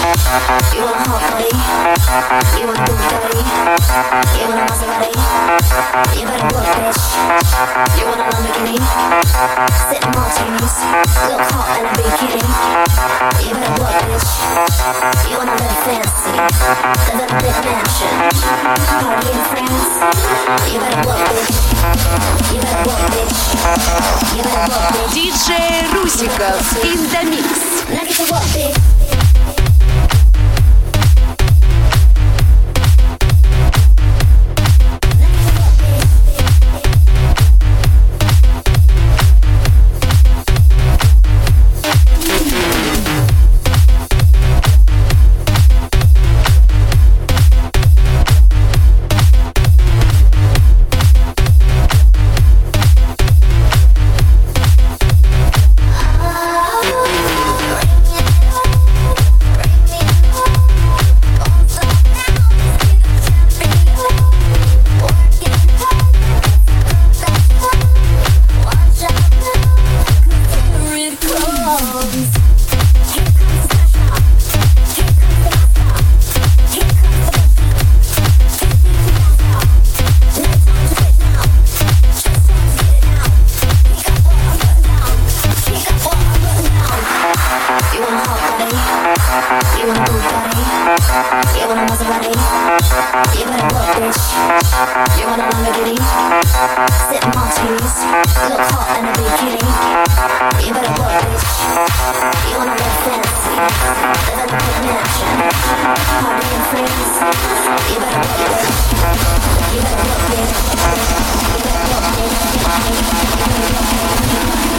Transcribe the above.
You want a hot body? You want a Bugatti? You want a Maserati? You better work, bitch. You want a Lamborghini? Sitting martinis, look hot in a bikini. You better work, bitch. You wanna live fancy, live in a big mansion, party in France. You better work, bitch. You better work, bitch. You better work, bitch. DJ Русиков in the mix. Now get to work, bitch. You better work, bitch.